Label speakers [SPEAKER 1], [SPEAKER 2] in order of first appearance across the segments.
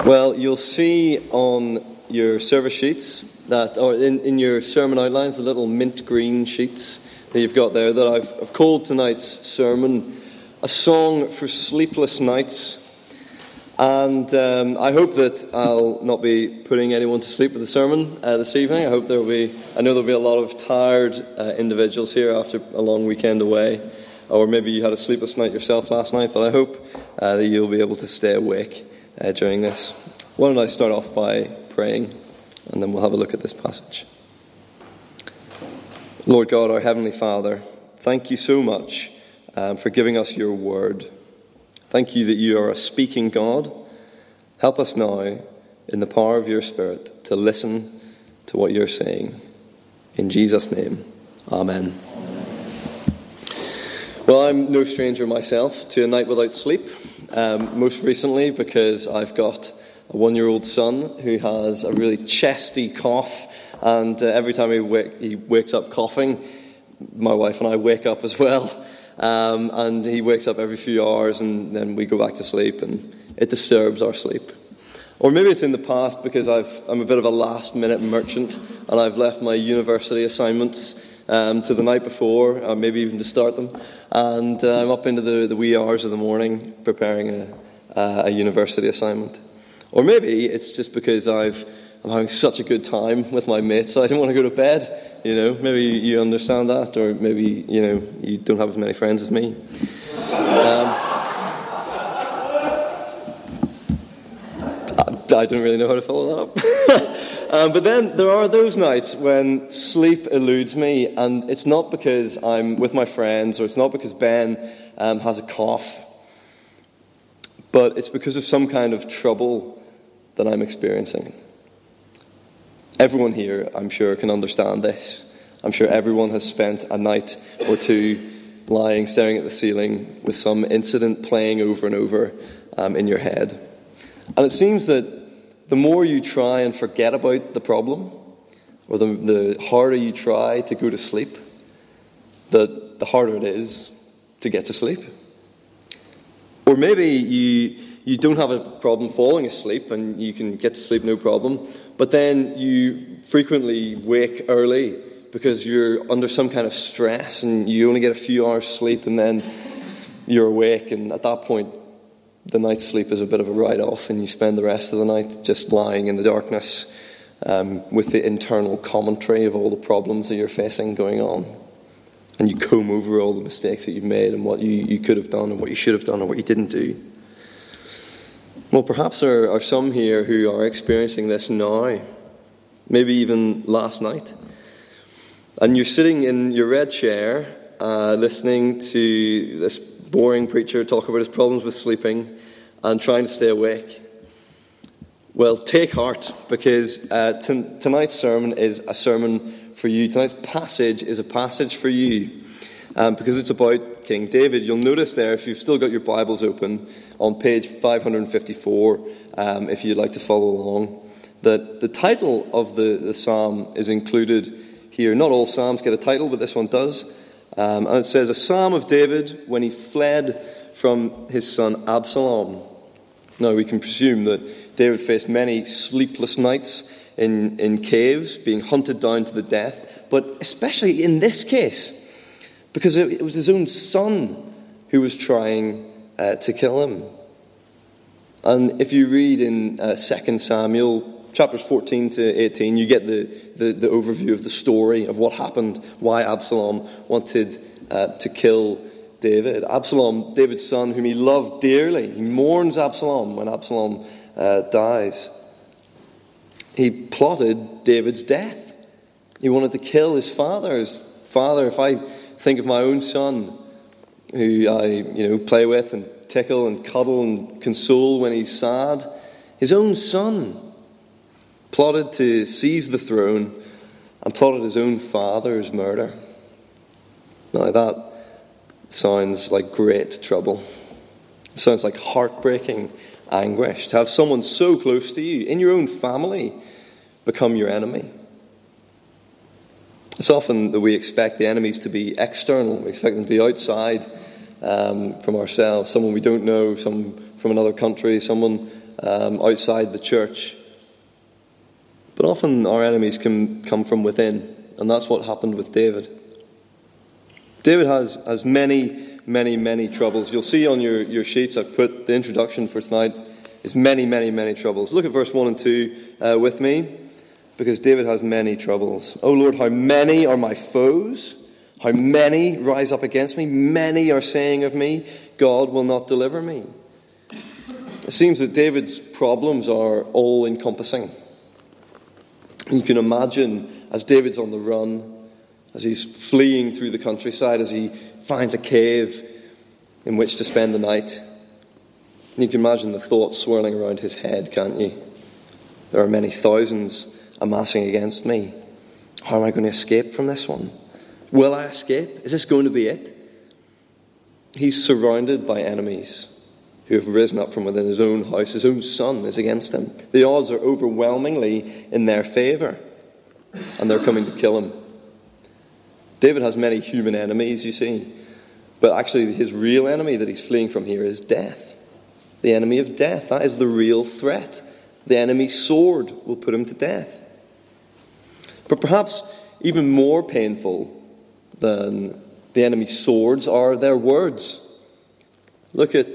[SPEAKER 1] Well, you'll see on your service sheets that, or in your sermon outlines, the little mint green sheets that you've got there, that I've called tonight's sermon A Song for Sleepless Nights. And I hope that I'll not be putting anyone to sleep with the sermon this evening. I know there'll be a lot of tired individuals here after a long weekend away, or maybe you had a sleepless night yourself last night, but I hope that you'll be able to stay awake during this. Why don't I start off by praying, and then we'll have a look at this passage. Lord God, our Heavenly Father, thank you so much for giving us your word. Thank you that you are a speaking God. Help us now, in the power of your Spirit, to listen to what you're saying. In Jesus' name, amen. Well, I'm no stranger myself to a night without sleep. Most recently because I've got a 1-year-old son who has a really chesty cough, and every time he wakes up coughing, my wife and I wake up as well. And he wakes up every few hours, and then we go back to sleep, and it disturbs our sleep. Or maybe it's in the past because I'm a bit of a last-minute merchant, and I've left my university assignments to the night before, maybe even to start them, and I'm up into the wee hours of the morning preparing a university assignment. Or maybe it's just because I'm having such a good time with my mates, so I don't want to go to bed. Maybe you understand that, or maybe you don't have as many friends as me. I don't really know how to follow that up. But then there are those nights when sleep eludes me, and it's not because I'm with my friends, or it's not because Ben has a cough, but it's because of some kind of trouble that I'm experiencing. Everyone here, I'm sure, can understand this. I'm sure everyone has spent a night or two lying, staring at the ceiling with some incident playing over and over in your head. And it seems that the more you try and forget about the problem, or the harder you try to go to sleep, the harder it is to get to sleep. Or maybe you don't have a problem falling asleep and you can get to sleep no problem, but then you frequently wake early because you're under some kind of stress and you only get a few hours sleep, and then you're awake, and at that point the night's sleep is a bit of a write-off, and you spend the rest of the night just lying in the darkness with the internal commentary of all the problems that you're facing going on. And you comb over all the mistakes that you've made and what you could have done and what you should have done and what you didn't do. Well, perhaps there are some here who are experiencing this now, maybe even last night. And you're sitting in your red chair listening to this boring preacher talk about his problems with sleeping and trying to stay awake. Well, take heart, because tonight's sermon is a sermon for you. Tonight's passage is a passage for you, because it's about King David. You'll notice there, if you've still got your Bibles open, on page 554, if you'd like to follow along, that the title of the psalm is included here. Not all psalms get a title, but this one does. And it says, a psalm of David when he fled from his son Absalom. Now, we can presume that David faced many sleepless nights in caves, being hunted down to the death, but especially in this case, because it was his own son who was trying to kill him. And if you read in 2 Samuel, chapters 14 to 18, you get the overview of the story of what happened, why Absalom wanted to kill David. Absalom, David's son, whom he loved dearly, he mourns Absalom when Absalom dies. He plotted David's death. He wanted to kill his father. His father, if I think of my own son, who I play with and tickle and cuddle and console when he's sad, his own son plotted to seize the throne and plotted his own father's murder. Now that sounds like great trouble. It sounds like heartbreaking anguish to have someone so close to you, in your own family, become your enemy. It's often that we expect the enemies to be external. We expect them to be outside from ourselves, someone we don't know, someone from another country, someone outside the church. But often our enemies can come from within, and that's what happened with David. David has many troubles. You'll see on your sheets I've put the introduction for tonight is many troubles. Look at verse 1 and 2 with me, because David has many troubles. "O Lord, how many are my foes? How many rise up against me? Many are saying of me, God will not deliver me." It seems that David's problems are all-encompassing. You can imagine as David's on the run, as he's fleeing through the countryside, as he finds a cave in which to spend the night. You can imagine the thoughts swirling around his head, can't you? There are many thousands amassing against me. How am I going to escape from this one? Will I escape? Is this going to be it? He's surrounded by enemies who have risen up from within his own house. His own son is against him. The odds are overwhelmingly in their favour, and they're coming to kill him. David has many human enemies, you see, but actually his real enemy that he's fleeing from here is death. The enemy of death. That is the real threat. The enemy's sword will put him to death. But perhaps even more painful than the enemy's swords are their words. Look at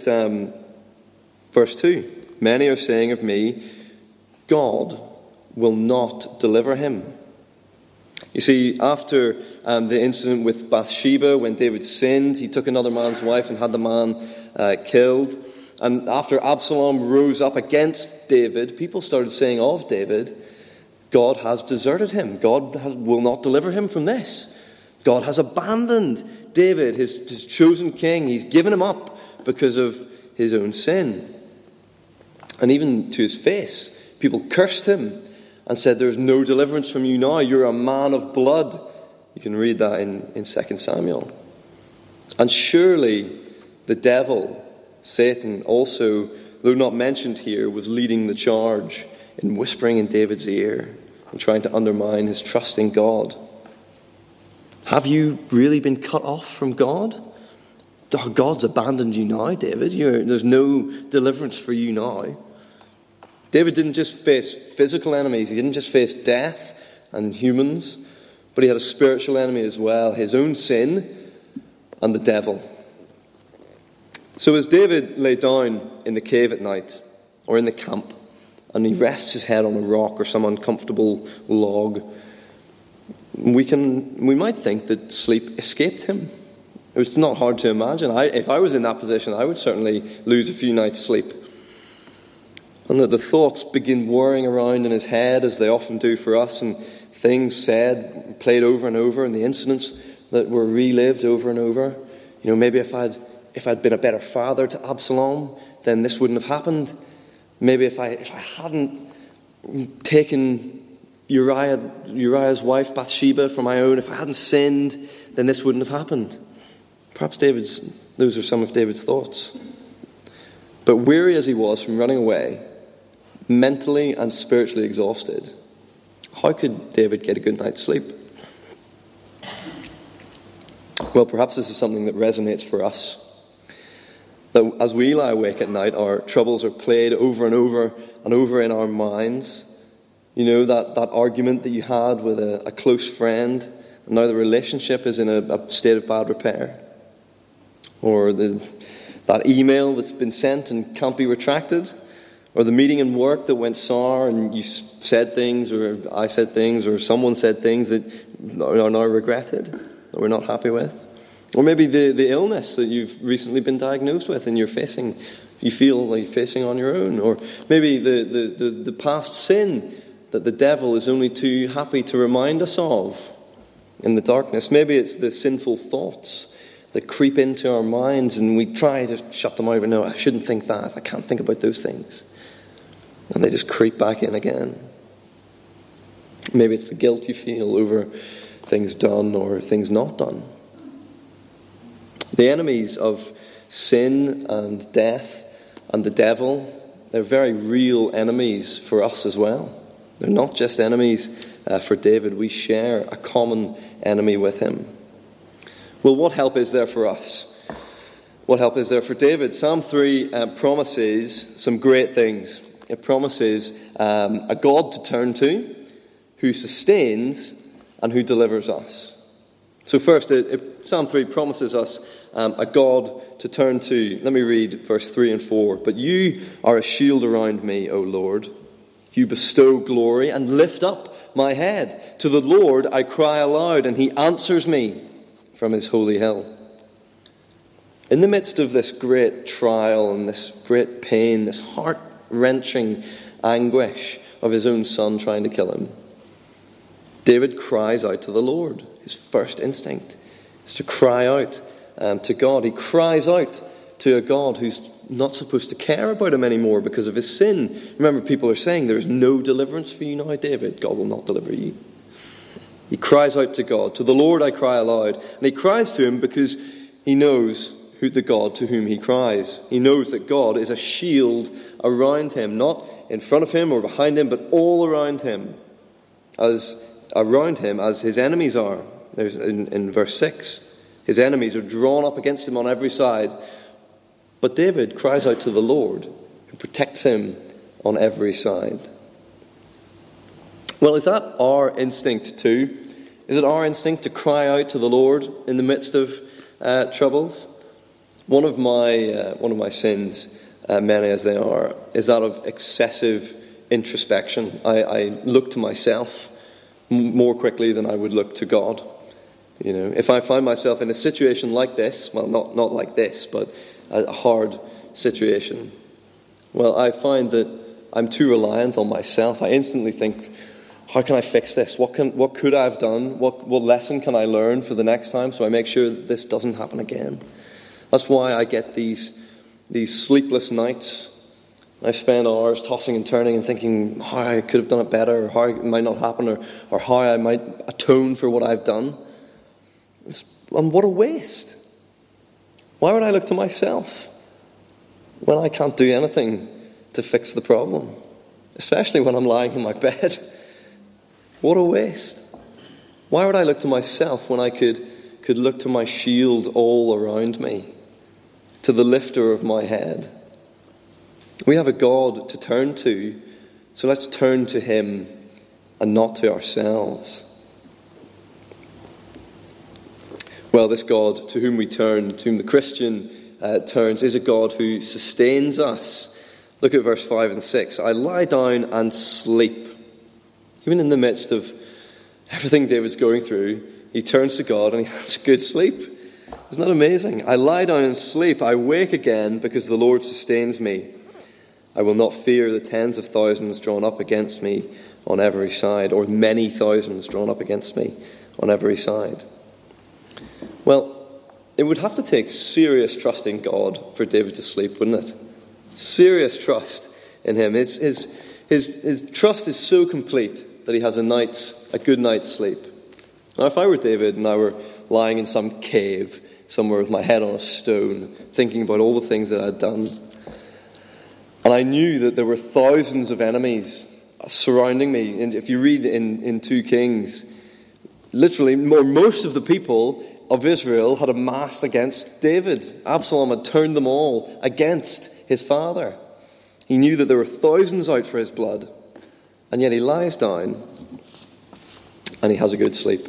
[SPEAKER 1] verse 2. "Many are saying of me, God will not deliver him." You see, after the incident with Bathsheba, when David sinned, he took another man's wife and had the man killed. And after Absalom rose up against David, people started saying of David, God has deserted him. Will not deliver him from this. God has abandoned David, his chosen king. He's given him up because of his own sin. And even to his face, people cursed him and said, "There's no deliverance from you now. You're a man of blood." You can read that in 2 Samuel. And surely the devil, Satan, also, though not mentioned here, was leading the charge in whispering in David's ear and trying to undermine his trust in God. Have you really been cut off from God? Oh, God's abandoned you now, David. There's no deliverance for you now. David didn't just face physical enemies. He didn't just face death and humans, but he had a spiritual enemy as well, his own sin and the devil. So as David lay down in the cave at night, or in the camp, and he rests his head on a rock or some uncomfortable log, we might think that sleep escaped him. It's not hard to imagine. If I was in that position, I would certainly lose a few nights' sleep. And that the thoughts begin whirring around in his head, as they often do for us, and things said, played over and over, and the incidents that were relived over and over. You know, maybe if I'd been a better father to Absalom, then this wouldn't have happened. Maybe if I hadn't taken Uriah's wife Bathsheba for my own, if I hadn't sinned, then this wouldn't have happened. Perhaps those are some of David's thoughts. But weary as he was from running away, mentally and spiritually exhausted, how could David get a good night's sleep? Well, perhaps this is something that resonates for us. That as we lie awake at night, our troubles are played over and over and over in our minds. You know, that argument that you had with a close friend, and now the relationship is in a state of bad repair. Or that email that's been sent and can't be retracted. Or the meeting in work that went sour and you said things, or I said things, or someone said things that are now regretted, that we're not happy with. Or maybe the illness that you've recently been diagnosed with and you feel like you're facing on your own. Or maybe the past sin that the devil is only too happy to remind us of in the darkness. Maybe it's the sinful thoughts that creep into our minds and we try to shut them out. But no, I shouldn't think that. I can't think about those things. And they just creep back in again. Maybe it's the guilt you feel over things done or things not done. The enemies of sin and death and the devil, they're very real enemies for us as well. They're not just enemies for David. We share a common enemy with him. Well, what help is there for us? What help is there for David? Psalm 3 promises some great things. it promises a God to turn to, who sustains and who delivers us. So first, Psalm 3 promises us a God to turn to. Let me read verse 3 and 4. But you are a shield around me, O Lord. You bestow glory and lift up my head. To the Lord I cry aloud, and he answers me from his holy hill. In the midst of this great trial and this great pain, this heart-wrenching anguish of his own son trying to kill him, David cries out to the Lord. His first instinct is to cry out to God. He cries out to a God who's not supposed to care about him anymore because of his sin. Remember, people are saying, there is no deliverance for you now, David. God will not deliver you. He cries out to God. To the Lord I cry aloud. And he cries to him because he knows who the God to whom he cries. He knows that God is a shield around him, not in front of him or behind him, but all around him, as his enemies are. There's in verse 6, his enemies are drawn up against him on every side. But David cries out to the Lord, who protects him on every side. Well, is that our instinct too? Is it our instinct to cry out to the Lord in the midst of troubles? One of my sins, many as they are, is that of excessive introspection. I look to myself more quickly than I would look to God. You know, if I find myself in a situation like this, well, not like this, but a hard situation, well, I find that I'm too reliant on myself. I instantly think, how can I fix this? What could I have done? What lesson can I learn for the next time so I make sure that this doesn't happen again? That's why I get these sleepless nights. I spend hours tossing and turning and thinking how I could have done it better, or how it might not happen, or how I might atone for what I've done. And what a waste. Why would I look to myself when I can't do anything to fix the problem? Especially when I'm lying in my bed. What a waste. Why would I look to myself when I could look to my shield all around me, to the lifter of my head? We have a God to turn to, so let's turn to him and not to ourselves. Well, this God to whom we turn, to whom the Christian turns, is a God who sustains us. Look at verse 5 and 6. I lie down and sleep. Even in the midst of everything David's going through, he turns to God and he has a good sleep. Isn't that amazing? I lie down and sleep. I wake again because the Lord sustains me. I will not fear the tens of thousands drawn up against me on every side, or many thousands drawn up against me on every side. Well, it would have to take serious trust in God for David to sleep, wouldn't it? Serious trust in him. His trust is so complete that he has a good night's sleep. Now, if I were David and I were lying in some cave somewhere with my head on a stone, thinking about all the things that I'd done, and I knew that there were thousands of enemies surrounding me, and if you read in 2 Kings, literally most of the people of Israel had amassed against David. Absalom had turned them all against his father. He knew that there were thousands out for his blood, and yet he lies down and he has a good sleep.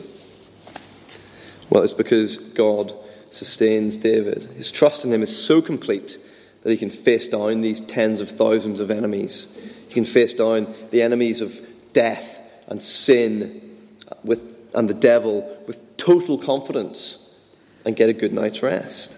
[SPEAKER 1] Well, it's because God sustains David. His trust in him is so complete that he can face down these tens of thousands of enemies. He can face down the enemies of death and sin and the devil with total confidence and get a good night's rest.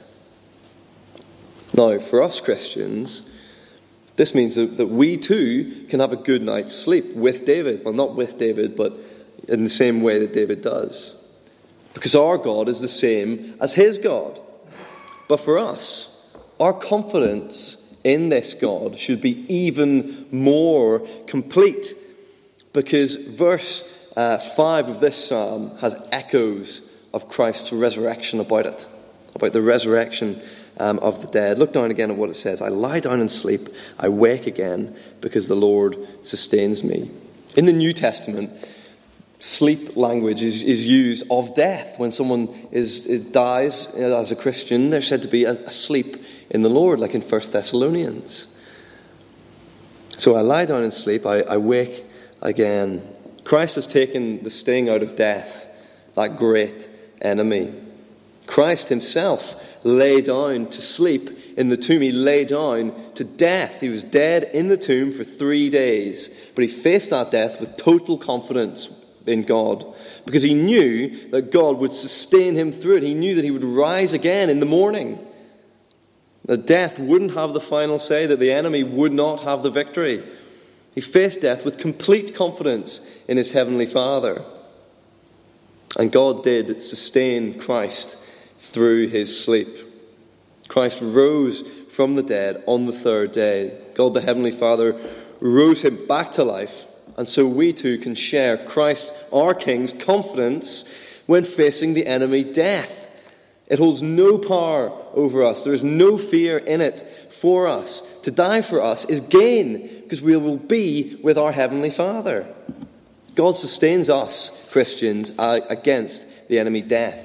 [SPEAKER 1] Now, for us Christians, this means that we too can have a good night's sleep with David. Well, not with David, but in the same way that David does. Because our God is the same as his God. But for us, our confidence in this God should be even more complete. Because verse 5 of this psalm has echoes of Christ's resurrection about it. About the resurrection of the dead. Look down again at what it says. I lie down and sleep. I wake again because the Lord sustains me. In the New Testament, sleep language is used of death. When someone dies as a Christian, they're said to be asleep in the Lord, like in 1 Thessalonians. So I lie down and sleep, I wake again. Christ has taken the sting out of death, that great enemy. Christ himself lay down to sleep in the tomb. He lay down to death. He was dead in the tomb for 3 days. But he faced that death with total confidence in God, because he knew that God would sustain him through it. He knew that he would rise again in the morning. That death wouldn't have the final say, that the enemy would not have the victory. He faced death with complete confidence in his heavenly Father. And God did sustain Christ through his sleep. Christ rose from the dead on the third day. God the Heavenly Father rose him back to life. And so we too can share Christ, our King's confidence when facing the enemy, death. It holds no power over us. There is no fear in it for us. To die for us is gain, because we will be with our Heavenly Father. God sustains us, Christians, against the enemy, death.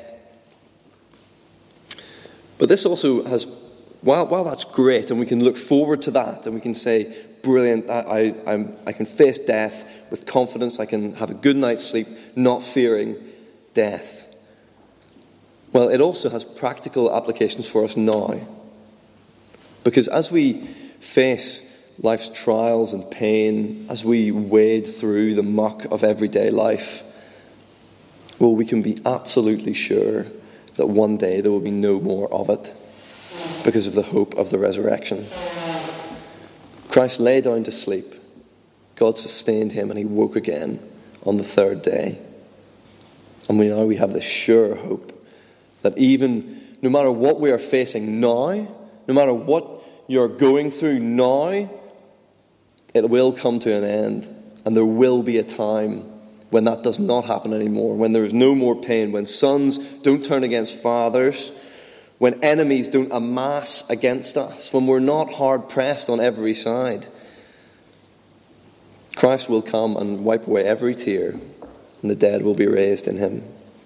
[SPEAKER 1] But this also has, while that's great, and we can look forward to that, and we can say, brilliant, I can face death with confidence, I can have a good night's sleep, not fearing death. Well, it also has practical applications for us now. Because as we face life's trials and pain, as we wade through the muck of everyday life, well, we can be absolutely sure that one day there will be no more of it because of the hope of the resurrection. Christ lay down to sleep. God sustained him and he woke again on the third day. And now we have this sure hope that even no matter what we are facing now, no matter what you're going through now, it will come to an end. And there will be a time when that does not happen anymore, when there is no more pain, when sons don't turn against fathers, when enemies don't amass against us, when we're not hard pressed on every side. Christ will come and wipe away every tear, and the dead will be raised in him.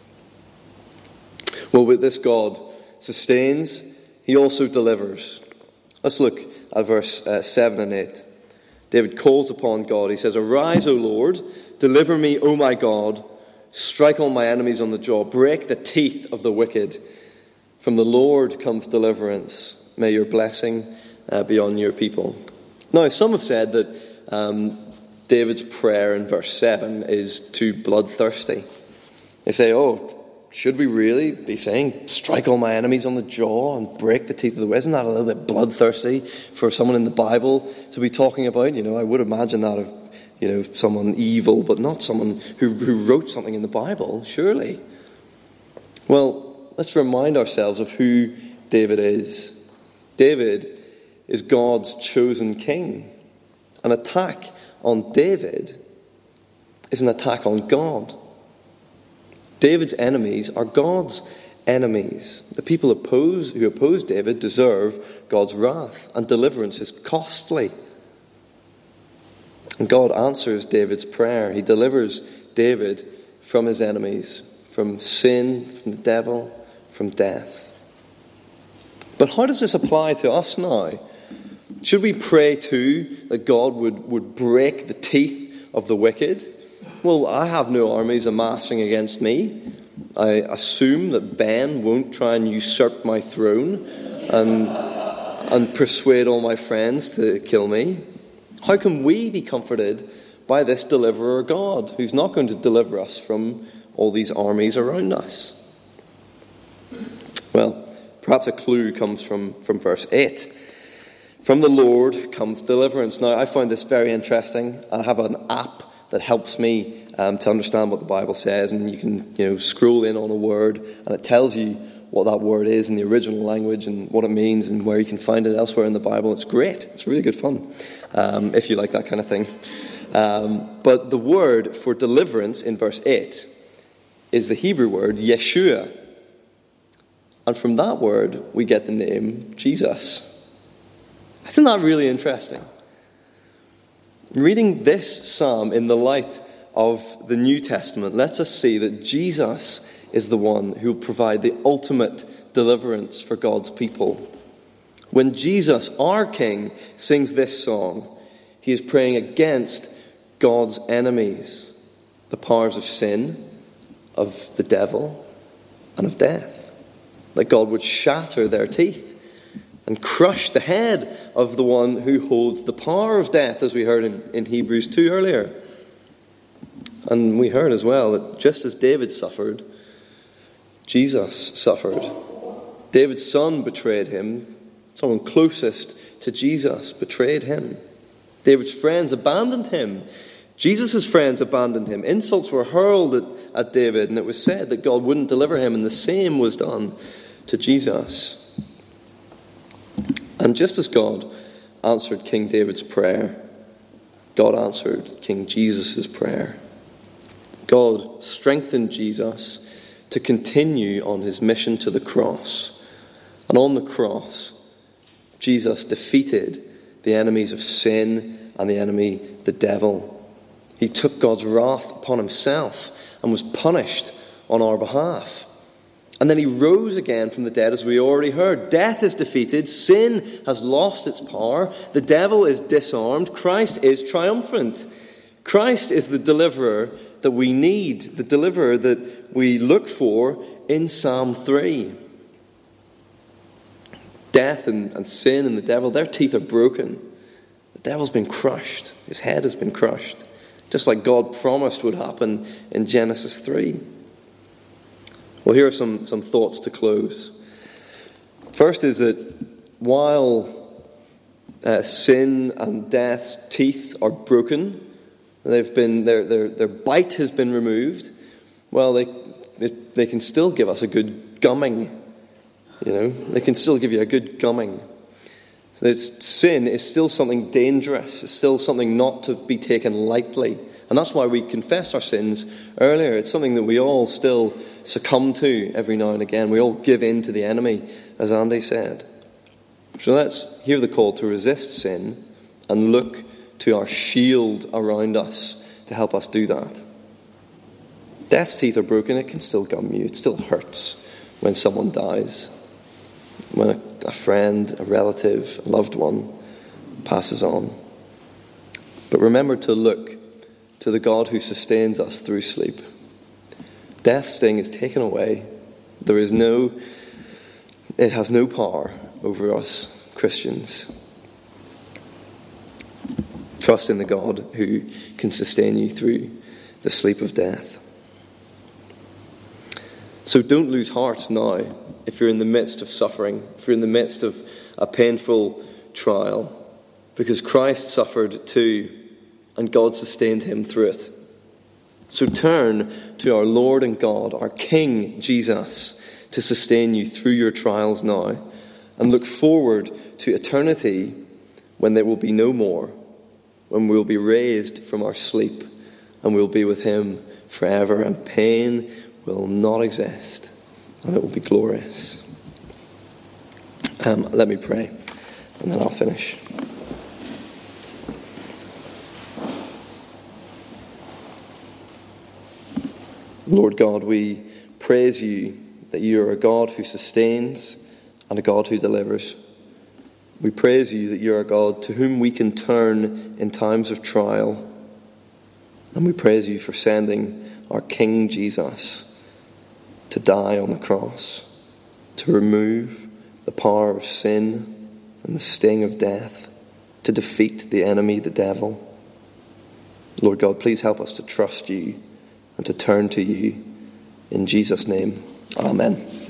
[SPEAKER 1] Well, with this God sustains, he also delivers. Let's look at verse 7 and 8. David calls upon God. He says, "Arise, O Lord, deliver me, O my God. Strike all my enemies on the jaw. Break the teeth of the wicked. From the Lord comes deliverance. May your blessing be on your people." Now, some have said that David's prayer in verse 7 is too bloodthirsty. They say, should we really be saying, strike all my enemies on the jaw and break the teeth of the wicked? Isn't that a little bit bloodthirsty for someone in the Bible to be talking about? I would imagine that of, someone evil, but not someone who wrote something in the Bible, surely. Well, let's remind ourselves of who David is. David is God's chosen king. An attack on David is an attack on God. David's enemies are God's enemies. The people who oppose David deserve God's wrath, and deliverance is costly. And God answers David's prayer. He delivers David from his enemies, from sin, from the devil, from death. But how does this apply to us now? Should we pray too that God would break the teeth of the wicked? Well, I have no armies amassing against me. I assume that Ben won't try and usurp my throne and persuade all my friends to kill me. How can we be comforted by this deliverer God, who's not going to deliver us from all these armies around us? Well, perhaps a clue comes from verse 8. From the Lord comes deliverance. Now, I find this very interesting. I have an app that helps me to understand what the Bible says, and you can scroll in on a word and it tells you what that word is in the original language and what it means and where you can find it elsewhere in the Bible. It's great. It's really good fun if you like that kind of thing. But the word for deliverance in verse 8 is the Hebrew word Yeshua, and from that word we get the name Jesus. Isn't that really interesting? Reading this psalm in the light of the New Testament lets us see that Jesus is the one who will provide the ultimate deliverance for God's people. When Jesus, our King, sings this song, he is praying against God's enemies, the powers of sin, of the devil, and of death. That God would shatter their teeth and crush the head of the one who holds the power of death, as we heard in Hebrews 2 earlier. And we heard as well that just as David suffered, Jesus suffered. David's son betrayed him. Someone closest to Jesus betrayed him. David's friends abandoned him. Jesus' friends abandoned him. Insults were hurled at David, and it was said that God wouldn't deliver him, and the same was done to Jesus. And just as God answered King David's prayer, God answered King Jesus' prayer. God strengthened Jesus to continue on his mission to the cross. And on the cross, Jesus defeated the enemies of sin and the enemy, the devil. He took God's wrath upon himself and was punished on our behalf. And then he rose again from the dead, as we already heard. Death is defeated. Sin has lost its power. The devil is disarmed. Christ is triumphant. Christ is the deliverer that we need, the deliverer that we look for in Psalm 3. Death and sin and the devil, their teeth are broken. The devil's been crushed. His head has been crushed, just like God promised would happen in Genesis 3. Well, here are some thoughts to close. First is that while sin and death's teeth are broken, their bite has been removed, well, they can still give us a good gumming. They can still give you a good gumming. So sin is still something dangerous. It's still something not to be taken lightly. And that's why we confessed our sins earlier. It's something that we all still succumb to every now and again. We all give in to the enemy, as Andy said. So let's hear the call to resist sin and look to our shield around us to help us do that. Death's teeth are broken. It can still gum you. It still hurts when someone dies. When a friend, a relative, a loved one passes on. But remember to look to the God who sustains us through sleep. Death's sting is taken away. It has no power over us Christians. Trust in the God who can sustain you through the sleep of death. So don't lose heart now if you're in the midst of suffering, if you're in the midst of a painful trial, because Christ suffered too, and God sustained him through it. So turn to our Lord and God, our King Jesus, to sustain you through your trials now, and look forward to eternity when there will be no more, when we will be raised from our sleep and we'll be with him forever, and pain will not exist, and it will be glorious. Let me pray, and then I'll finish. Lord God, we praise you that you are a God who sustains and a God who delivers. We praise you that you are a God to whom we can turn in times of trial. And we praise you for sending our King Jesus to die on the cross, to remove the power of sin and the sting of death, to defeat the enemy, the devil. Lord God, please help us to trust you and to turn to you. In Jesus' name, amen.